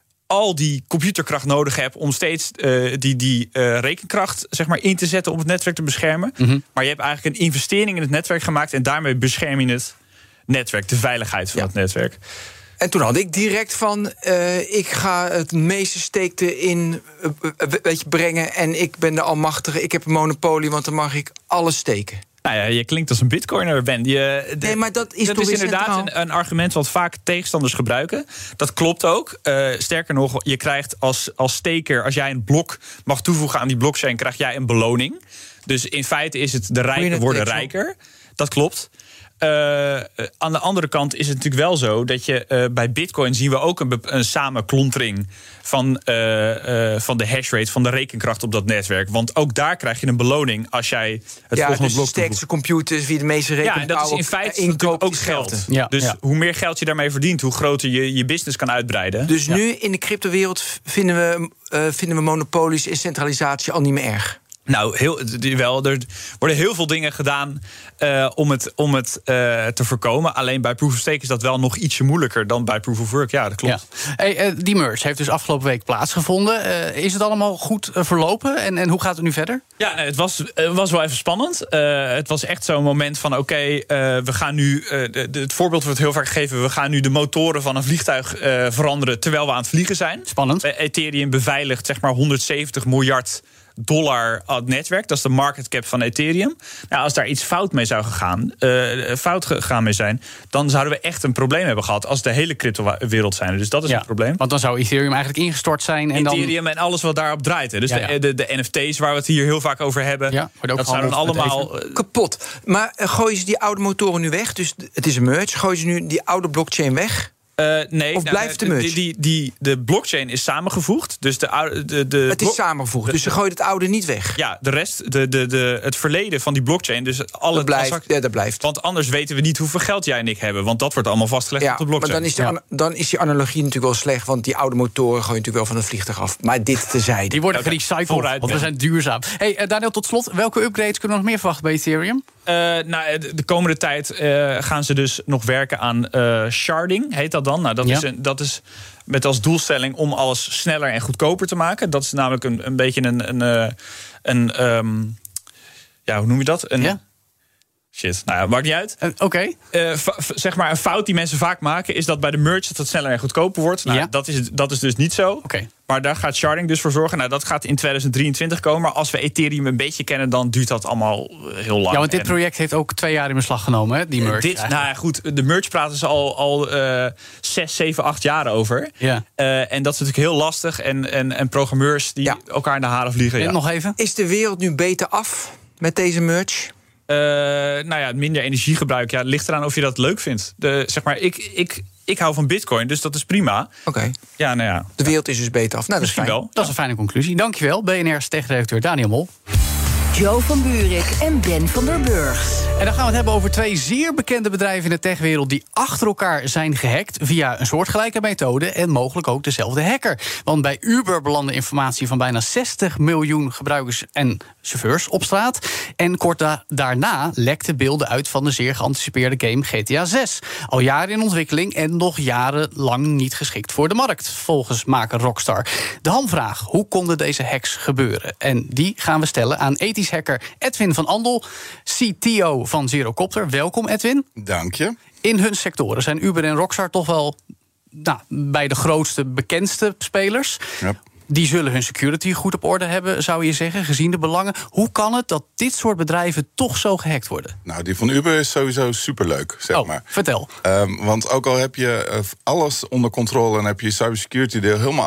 al die computerkracht nodig hebt om steeds uh, die, die uh, rekenkracht zeg maar, in te zetten om het netwerk te beschermen. Mm-hmm. Maar je hebt eigenlijk een investering in het netwerk gemaakt en daarmee bescherm je het netwerk, de veiligheid van ja. het netwerk. En toen had ik direct van, uh, ik ga het meeste steekte in uh, weet je, brengen en ik ben de almachtige, ik heb een monopolie, want dan mag ik alles steken. Nou ja, je klinkt als een bitcoiner, Ben. Je, nee, maar dat is dat toch is inderdaad een, een argument wat vaak tegenstanders gebruiken. Dat klopt ook. Uh, sterker nog, je krijgt als, als staker, als jij een blok mag toevoegen aan die blockchain, krijg jij een beloning. Dus in feite is het de rijken worden rijker. Dat klopt. Uh, aan de andere kant is het natuurlijk wel zo dat je uh, bij Bitcoin zien we ook een, een samenklontering van, uh, uh, van de hashrate, van de rekenkracht op dat netwerk. Want ook daar krijg je een beloning als jij het ja, volgende dus blok de sterkste computers, wie de meeste rekenkracht. Ja, en dat is in feite inkoop, ook geld. Ja, dus ja. hoe meer geld je daarmee verdient, hoe groter je je business kan uitbreiden. Dus ja. nu in de cryptowereld vinden we, uh, vinden we monopolies en centralisatie al niet meer erg. Nou, heel, wel, er worden heel veel dingen gedaan uh, om het, om het uh, te voorkomen. Alleen bij Proof of Stake is dat wel nog ietsje moeilijker dan bij Proof of Work. Ja, dat klopt. Ja. Hey, uh, die merge heeft dus afgelopen week plaatsgevonden. Uh, is het allemaal goed uh, verlopen en, en hoe gaat het nu verder? Ja, nee, het was, uh, was wel even spannend. Uh, het was echt zo'n moment van oké, okay, uh, we gaan nu... Uh, de, de, het voorbeeld wordt heel vaak gegeven. We gaan nu de motoren van een vliegtuig uh, veranderen terwijl we aan het vliegen zijn. Spannend. Uh, Ethereum beveiligt zeg maar honderdzeventig miljard dollar aan het netwerk. Dat is de market cap van Ethereum. Nou, als daar iets fout mee zou gegaan, uh, fout gegaan mee zijn, dan zouden we echt een probleem hebben gehad als de hele crypto-wereld zijn. Dus dat is ja, een probleem. Want dan zou Ethereum eigenlijk ingestort zijn. En Ethereum dan... en alles wat daarop draait. Hè. Dus ja, ja. De, de, de N F T's waar we het hier heel vaak over hebben, ja, dat zouden allemaal uh, kapot. Maar uh, gooien ze die oude motoren nu weg? Dus het is een merge. Gooien ze nu die oude blockchain weg? Uh, nee, of nou, blijft de merge? Die, die, die, de blockchain is samengevoegd. Dus de, de, de het is samengevoegd, dus ze gooien het oude niet weg. Ja, de rest, de, de, de, het verleden van die blockchain. Dus alle dat blijft, ja, dat blijft. Want anders weten we niet hoeveel geld jij en ik hebben. Want dat wordt allemaal vastgelegd ja, op de blockchain. Maar dan is, de, ja. dan is die analogie natuurlijk wel slecht. Want die oude motoren gooien natuurlijk wel van het vliegtuig af. Maar dit tezijde. Die worden gerecycled, vooruit, want we zijn duurzaam. Hey, Daniel, tot slot, welke upgrades kunnen we nog meer verwachten bij Ethereum? Uh, nou, de, de komende tijd uh, gaan ze dus nog werken aan uh, sharding, heet dat dan. Nou, dat, ja. is een, dat is met als doelstelling om alles sneller en goedkoper te maken. Dat is namelijk een, een beetje een... een, een, een um, ja, hoe noem je dat? Een, ja? Shit, nou ja, maakt niet uit. Uh, Oké. Okay. Uh, zeg maar, een fout die mensen vaak maken is dat bij de merge dat het sneller en goedkoper wordt. Nou, ja. dat, is, dat is dus niet zo. Okay. Maar daar gaat sharding dus voor zorgen. Nou, dat gaat in tweeduizend drieëntwintig komen. Maar als we Ethereum een beetje kennen, dan duurt dat allal heel lang. Ja, want dit project heeft ook twee jaar in beslag genomen, hè, die merge. Dit, nou ja, goed, de merge praten ze al, al uh, zes, zeven, acht jaar over. Ja. Uh, en dat is natuurlijk heel lastig. En, en, en programmeurs die ja. elkaar in de haren vliegen. En ja. nog even? Is de wereld nu beter af met deze merge? Uh, nou ja, minder energiegebruik. Ja, het ligt eraan of je dat leuk vindt. De, zeg maar, ik, ik, ik hou van Bitcoin, dus dat is prima. Oké. Okay. Ja, nou ja. De wereld is dus beter af. Nou, dat is fijn. Wel. Dat ja. is een fijne conclusie. Dankjewel, B N R's techredacteur Daniel Mol. Jo van Buurik en Ben van der Burg. En dan gaan we het hebben over twee zeer bekende bedrijven in de techwereld die achter elkaar zijn gehackt via een soortgelijke methode en mogelijk ook dezelfde hacker. Want bij Uber belandde informatie van bijna zestig miljoen gebruikers en chauffeurs op straat. En kort da- daarna lekten beelden uit van de zeer geanticipeerde game G T A zes. Al jaren in ontwikkeling en nog jarenlang niet geschikt voor de markt, volgens maker Rockstar. De hamvraag, hoe konden deze hacks gebeuren? En die gaan we stellen aan ethisch hacker Edwin van Andel, C T O van Zerocopter. Welkom, Edwin. Dank je. In hun sectoren zijn Uber en Rockstar toch wel nou, bij de grootste, bekendste spelers. Yep. Die zullen hun security goed op orde hebben, zou je zeggen, gezien de belangen. Hoe kan het dat dit soort bedrijven toch zo gehackt worden? Nou, die van Uber is sowieso superleuk, zeg oh, maar. Vertel. Um, want ook al heb je uh, alles onder controle en heb je je cybersecurity deel helemaal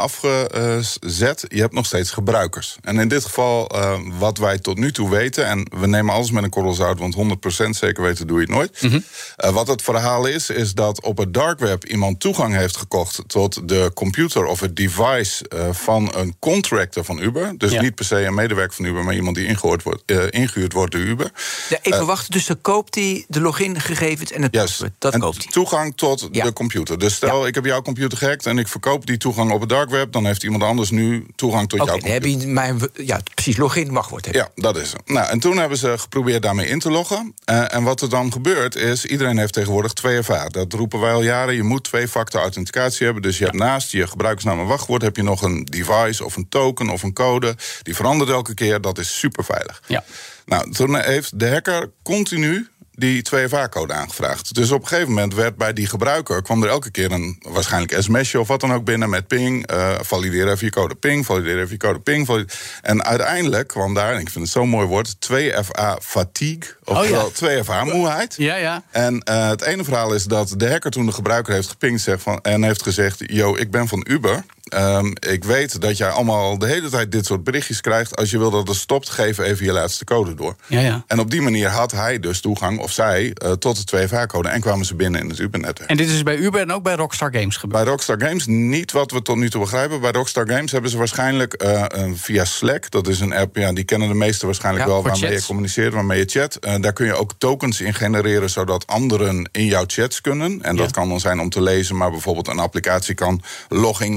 afgezet, je hebt nog steeds gebruikers. En in dit geval, uh, wat wij tot nu toe weten, en we nemen alles met een korrel zout, want honderd procent zeker weten doe je het nooit. Mm-hmm. Uh, wat het verhaal is, is dat op het dark web iemand toegang heeft gekocht tot de computer of het device uh, van een contractor van Uber. Dus ja. niet per se een medewerker van Uber, maar iemand die ingehuurd wordt, uh, ingehuurd wordt door Uber. Ja, even uh, wachten, dus dan koopt hij de logingegevens en het yes, password. Dat en koopt hij. Toegang tot ja. de computer. Dus stel, ja. ik heb jouw computer gehackt en ik verkoop die toegang op het dark web, dan heeft iemand anders nu toegang tot okay, jouw computer. Dan heb je mijn, ja, precies, login, wachtwoord hebben. Ja, dat is het. Nou, en toen hebben ze geprobeerd daarmee in te loggen. Uh, en wat er dan gebeurt is, iedereen heeft tegenwoordig twee F A. Dat roepen wij al jaren. Je moet twee-factor authenticatie hebben. Dus je hebt naast je gebruikersnaam en wachtwoord heb je nog een device of een token of een code. Die verandert elke keer. Dat is super veilig. Ja. Nou, toen heeft de hacker continu die twee F A-code aangevraagd. Dus op een gegeven moment werd bij die gebruiker, kwam er elke keer een waarschijnlijk sms'je of wat dan ook binnen met ping, uh, valideer even je code ping, valideer even je code ping. Valideer. En uiteindelijk kwam daar, en ik vind het zo'n mooi woord, twee F A-fatigue, oftewel oh, ja. twee F A-moeheid. Ja, ja. En uh, het ene verhaal is dat de hacker toen de gebruiker heeft gepingd zegt van, en heeft gezegd, yo, ik ben van Uber. Um, ik weet dat jij allemaal de hele tijd dit soort berichtjes krijgt. Als je wil dat het stopt, geef even je laatste code door. Ja, ja. En op die manier had hij dus toegang, of zij, uh, tot de twee F A-code. En kwamen ze binnen in het Uber-netwerk. En dit is bij Uber en ook bij Rockstar Games gebeurd? Bij Rockstar Games niet wat we tot nu toe begrijpen. Bij Rockstar Games hebben ze waarschijnlijk uh, uh, via Slack, dat is een app, ja, die kennen de meesten waarschijnlijk ja, wel, waarmee chats. je communiceert, waarmee je chat. Uh, daar kun je ook tokens in genereren, zodat anderen in jouw chats kunnen. En dat ja. kan dan zijn om te lezen, maar bijvoorbeeld een applicatie kan logging of uh,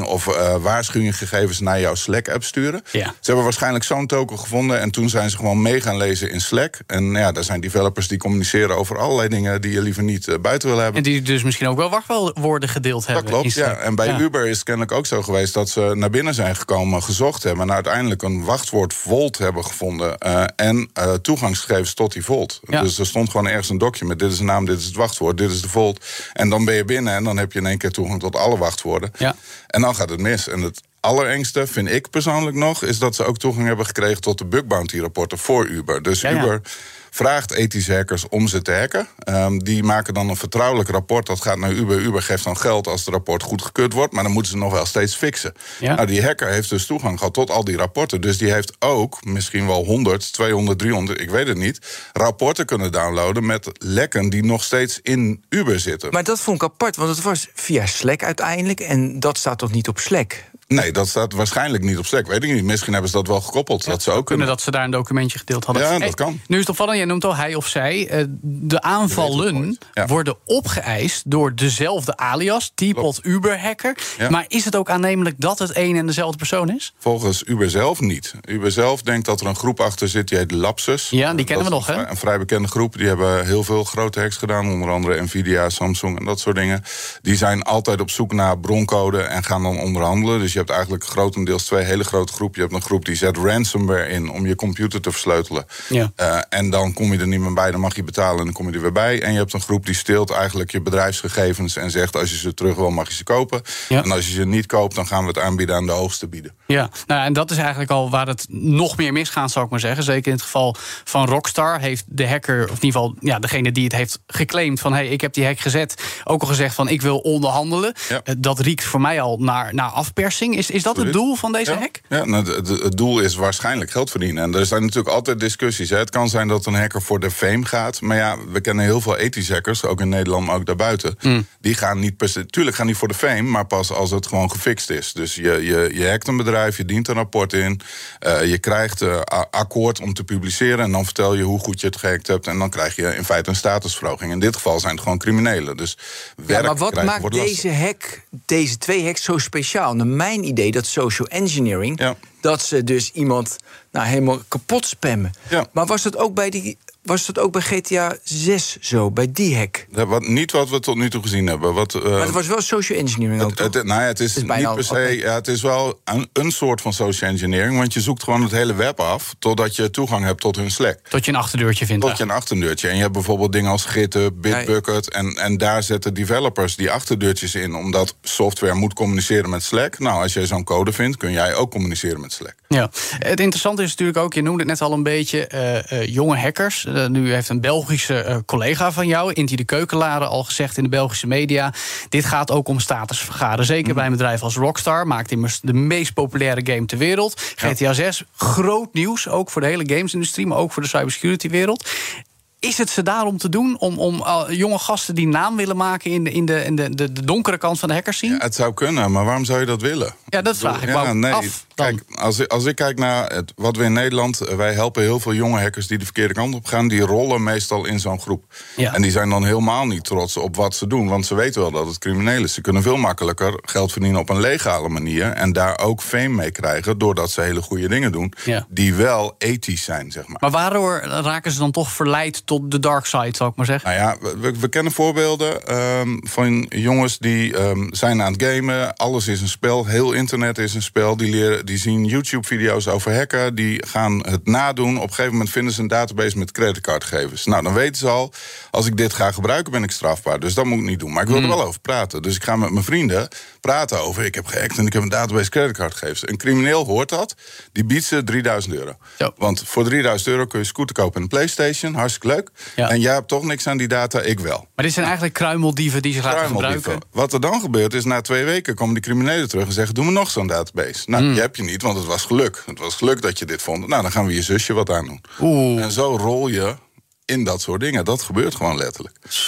uh, waarschuwingsgegevens naar jouw Slack-app sturen. Ja. Ze hebben waarschijnlijk zo'n token gevonden en toen zijn ze gewoon mee gaan lezen in Slack. En ja, daar zijn developers die communiceren over allerlei dingen die je liever niet uh, buiten wil hebben. En die dus misschien ook wel wachtwoorden gedeeld hebben. Dat klopt, ja. En bij ja. Uber is het kennelijk ook zo geweest dat ze naar binnen zijn gekomen, gezocht hebben en uiteindelijk een wachtwoord Volt hebben gevonden uh, en uh, toegangsgegevens tot die Volt. Ja. Dus er stond gewoon ergens een document, dit is de naam, dit is het wachtwoord, dit is de Volt. En dan ben je binnen en dan heb je in één keer toegang tot alle wachtwoorden. Ja. En dan gaat het mis. En het allerengste, vind ik persoonlijk nog, is dat ze ook toegang hebben gekregen tot de bug bounty rapporten voor Uber. Dus ja, ja. Uber vraagt ethische hackers om ze te hacken. Um, die maken dan een vertrouwelijk rapport, dat gaat naar Uber. Uber geeft dan geld als het rapport goedgekeurd wordt, maar dan moeten ze nog wel steeds fixen. Ja. Nou, die hacker heeft dus toegang gehad tot al die rapporten. Dus die heeft ook misschien wel honderd, tweehonderd, driehonderd, ik weet het niet, rapporten kunnen downloaden met lekken die nog steeds in Uber zitten. Maar dat vond ik apart, want het was via Slack uiteindelijk en dat staat toch niet op Slack? Nee, dat staat waarschijnlijk niet op Slack. Weet ik niet. Misschien hebben ze dat wel gekoppeld. Ja, dat ze ook kunnen dat ze daar een documentje gedeeld hadden. Ja, hey, dat kan. Nu is het opvallend, jij noemt al hij of zij. De aanvallen ja. worden opgeëist door dezelfde alias, Teapot Uber-hacker. Ja. Maar is het ook aannemelijk dat het één en dezelfde persoon is? Volgens Uber zelf niet. Uber zelf denkt dat er een groep achter zit, die heet Lapsus. Ja, die kennen we nog, hè? Een vrij bekende groep. Die hebben heel veel grote hacks gedaan. Onder andere Nvidia, Samsung en dat soort dingen. Die zijn altijd op zoek naar broncode en gaan dan onderhandelen. Dus je hebt eigenlijk grotendeels twee hele grote groepen. Je hebt een groep die zet ransomware in om je computer te versleutelen. Ja. Uh, en dan kom je er niet meer bij, dan mag je betalen en dan kom je er weer bij. En je hebt een groep die steelt eigenlijk je bedrijfsgegevens en zegt als je ze terug wil, mag je ze kopen. Ja. En als je ze niet koopt, dan gaan we het aanbieden aan de hoogste bieden. Ja, nou, en dat is eigenlijk al waar het nog meer misgaat, zou ik maar zeggen. Zeker in het geval van Rockstar heeft de hacker, of in ieder geval ja, degene die het heeft geclaimd van hey, ik heb die hack gezet, ook al gezegd van ik wil onderhandelen. Ja. Uh, dat riekt voor mij al naar, naar afpersing. Is, is dat het doel van deze ja. hack? Ja, nou, het, het doel is waarschijnlijk geld verdienen. En er zijn natuurlijk altijd discussies. Hè. Het kan zijn dat een hacker voor de fame gaat. Maar ja, we kennen heel veel ethische hackers, ook in Nederland, maar ook daarbuiten. Mm. Die gaan niet per se, tuurlijk gaan die voor de fame, maar pas als het gewoon gefixt is. Dus je, je, je hackt een bedrijf, je dient een rapport in. Uh, je krijgt uh, akkoord om te publiceren. En dan vertel je hoe goed je het gehackt hebt. En dan krijg je in feite een statusverhoging. In dit geval zijn het gewoon criminelen. Dus werk ja, maar wat maakt deze hack, deze twee hacks zo speciaal? Naar mijn idee, dat social engineering, ja. dat ze dus iemand nou, helemaal kapot spammen. Ja. Maar was dat ook bij die... Was dat ook bij G T A zes zo, bij die hack? Ja, wat, niet wat we tot nu toe gezien hebben. Wat, uh, maar het was wel social engineering ook, het, het, nou ja, het is, het is niet per se... Okay. Ja, het is wel een, een soort van social engineering, want je zoekt gewoon het hele web af totdat je toegang hebt tot hun Slack. Tot je een achterdeurtje vindt. Tot je een achterdeurtje. En je hebt bijvoorbeeld dingen als GitHub, Bitbucket... Ja. En, en daar zetten developers die achterdeurtjes in, omdat software moet communiceren met Slack. Nou, als jij zo'n code vindt, kun jij ook communiceren met Slack. Ja. Het interessante is natuurlijk ook, je noemde het net al een beetje, uh, uh, jonge hackers. Uh, nu heeft een Belgische uh, collega van jou, Inti de Keukenlade, al gezegd in de Belgische media, dit gaat ook om statusvergaren. Zeker mm. bij een bedrijf als Rockstar, maakt immers de meest populaire game ter wereld. G T A zes, groot nieuws, ook voor de hele gamesindustrie, maar ook voor de cybersecurity-wereld. Is het ze daarom te doen om, om uh, jonge gasten die naam willen maken in de, in de, in de, de, de donkere kant van de hackers zien? Ja, het zou kunnen, maar waarom zou je dat willen? Ja, dat vraag ik ja, nee, af. Kijk, als ik, als ik kijk naar het, wat we in Nederland, wij helpen heel veel jonge hackers die de verkeerde kant op gaan, die rollen meestal in zo'n groep. Ja. En die zijn dan helemaal niet trots op wat ze doen, want ze weten wel dat het crimineel is. Ze kunnen veel makkelijker geld verdienen op een legale manier en daar ook fame mee krijgen, doordat ze hele goede dingen doen, ja. die wel ethisch zijn, zeg maar. Maar waardoor raken ze dan toch verleid tot de dark side, zou ik maar zeggen? Nou ja, we, we kennen voorbeelden um, van jongens die um, zijn aan het gamen, alles is een spel, heel internet is een spel, die leren die zien YouTube-video's over hacken, die gaan het nadoen. Op een gegeven moment vinden ze een database met creditcardgegevens. Nou, dan weten ze al, als ik dit ga gebruiken, ben ik strafbaar. Dus dat moet ik niet doen. Maar ik wil mm. er wel over praten. Dus ik ga met mijn vrienden praten over, ik heb gehackt en ik heb een database creditcardgegevens. Een crimineel hoort dat, die biedt ze drieduizend euro. Ja. Want voor drieduizend euro kun je scooter kopen en een PlayStation, hartstikke leuk. Ja. En jij hebt toch niks aan die data, ik wel. Maar dit zijn eigenlijk kruimeldieven die ze laten gebruiken. Wat er dan gebeurt is, na twee weken komen die criminelen terug en zeggen, doe me nog zo'n database. Nou, mm. die heb je niet, want het was geluk. Het was geluk dat je dit vond. Nou, dan gaan we je zusje wat aan doen. Oeh. En zo rol je in dat soort dingen. Dat gebeurt gewoon letterlijk.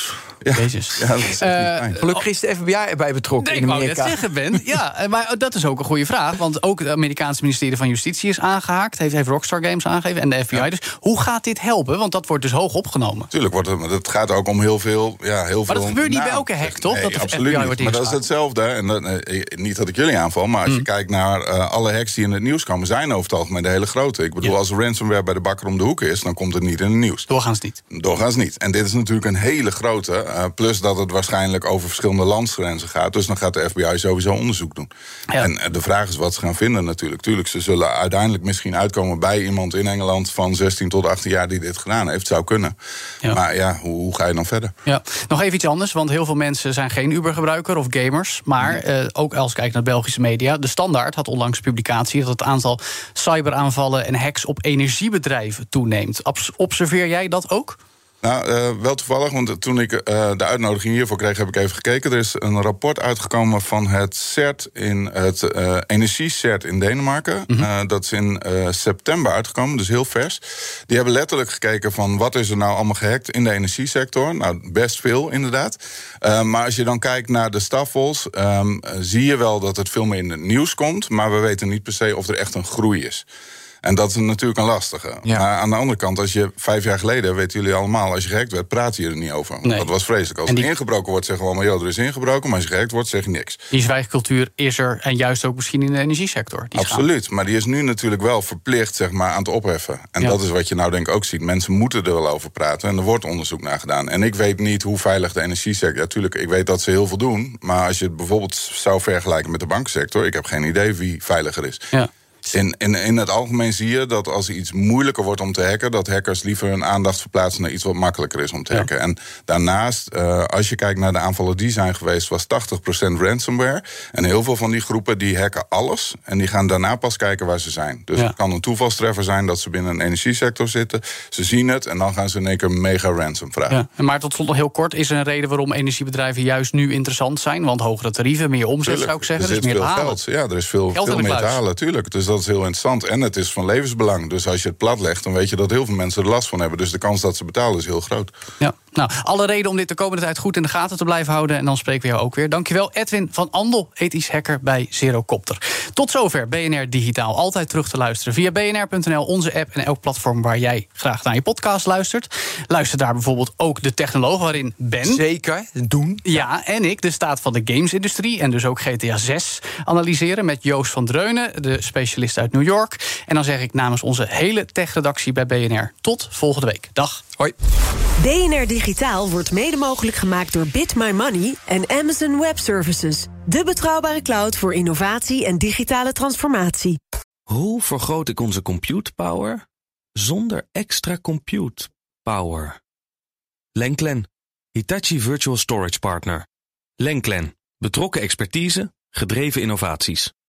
Ja, Jezus. ja, dat is echt Uh, niet fijn. Gelukkig is de F B I erbij betrokken Nee, in ik wou Amerika. net zeggen, Ben. Ja, maar dat is ook een goede vraag. Want ook het Amerikaanse ministerie van Justitie is aangehaakt. Heeft, heeft Rockstar Games aangegeven en de F B I. Ja. Dus hoe gaat dit helpen? Want dat wordt dus hoog opgenomen. Tuurlijk, wordt het, maar het gaat ook om heel veel... Ja, heel maar dat veel gebeurt niet naam. bij elke hack, toch? Nee, dat de absoluut F B I niet. wordt Maar dat is hetzelfde. En dat, eh, niet dat ik jullie aanval, maar als mm. je kijkt naar uh, alle hacks die in het nieuws komen... zijn over het algemeen de hele grote. Ik bedoel, ja. als ransomware bij de bakker om de hoek is... dan komt het niet in het nieuws. Doorgaans niet. Doorgaans niet. En dit is natuurlijk een hele grote. Uh, plus dat het waarschijnlijk over verschillende landsgrenzen gaat. Dus dan gaat de F B I sowieso onderzoek doen. Ja. En uh, de vraag is wat ze gaan vinden natuurlijk. Tuurlijk, ze zullen uiteindelijk misschien uitkomen bij iemand in Engeland... van zestien tot achttien jaar die dit gedaan heeft. Zou kunnen. Ja. Maar ja, hoe, hoe ga je dan verder? Ja. Nog even iets anders, want heel veel mensen zijn geen Uber-gebruiker of gamers. Maar uh, ook als ik kijk naar Belgische media... De Standaard had onlangs een publicatie... dat het aantal cyberaanvallen en hacks op energiebedrijven toeneemt. Observeer jij dat ook? Nou, uh, wel toevallig, want toen ik uh, de uitnodiging hiervoor kreeg... heb ik even gekeken. Er is een rapport uitgekomen van het C E R T... in het uh, energie-C E R T in Denemarken. Mm-hmm. Uh, dat is in uh, september uitgekomen, dus heel vers. Die hebben letterlijk gekeken van... wat is er nou allemaal gehackt in de energiesector? Nou, best veel, inderdaad. Uh, maar als je dan kijkt naar de staffels... Um, zie je wel dat het veel meer in het nieuws komt... maar we weten niet per se of er echt een groei is. En dat is natuurlijk een lastige. Ja. Maar aan de andere kant, als je vijf jaar geleden... weten jullie allemaal, als je gehackt werd, praat je er niet over. Nee. Dat was vreselijk. Als die... er ingebroken wordt, zeggen we allemaal... joh, er is ingebroken, maar als je gehackt wordt, zeg je niks. Die zwijgcultuur is er, en juist ook misschien in de energiesector. Die Absoluut, gaan. Maar die is nu natuurlijk wel verplicht zeg maar, aan het opheffen. En ja. dat is wat je nou denk ik ook ziet. Mensen moeten er wel over praten en er wordt onderzoek naar gedaan. En ik weet niet hoe veilig de energiesector... Ja, tuurlijk, ik weet dat ze heel veel doen... maar als je het bijvoorbeeld zou vergelijken met de bankensector... ik heb geen idee wie veiliger is. Ja. In, in, in het algemeen zie je dat als iets moeilijker wordt om te hacken... dat hackers liever hun aandacht verplaatsen naar iets wat makkelijker is om te hacken. Ja. En daarnaast, uh, als je kijkt naar de aanvallen die zijn geweest... was tachtig procent ransomware. En heel veel van die groepen die hacken alles... en die gaan daarna pas kijken waar ze zijn. Dus ja. het kan een toevalstreffer zijn dat ze binnen een energiesector zitten. Ze zien het en dan gaan ze in één keer mega ransom vragen. Ja. Maar tot slot nog heel kort, is er een reden waarom energiebedrijven juist nu interessant zijn? Want hogere tarieven, meer omzet Tuurlijk, zou ik zeggen. Er zit dus meer veel halen. geld. Ja, er is veel, veel meer te halen, tuurlijk. Dus dat is heel interessant. En het is van levensbelang. Dus als je het plat legt, dan weet je dat heel veel mensen er last van hebben. Dus de kans dat ze betalen is heel groot. Ja, nou, alle reden om dit de komende tijd goed in de gaten te blijven houden. En dan spreken we jou ook weer. Dankjewel, Edwin van Andel, ethisch hacker bij Zerocopter. Tot zover B N R Digitaal. Altijd terug te luisteren via b n r punt n l, onze app en elk platform waar jij graag naar je podcast luistert. Luister daar bijvoorbeeld ook De Technoloog, waarin Ben... Zeker, doen. Ja, en ik de staat van de gamesindustrie en dus ook G T A zes analyseren met Joost van Dreunen, de specialist uit New York. En dan zeg ik namens onze hele tech-redactie bij B N R tot volgende week. Dag. Hoi. B N R Digitaal wordt mede mogelijk gemaakt door Bit My Money en Amazon Web Services. De betrouwbare cloud voor innovatie en digitale transformatie. Hoe vergroot ik onze compute power zonder extra compute power? Lenklen, Hitachi Virtual Storage Partner. Lenklen, betrokken expertise, gedreven innovaties.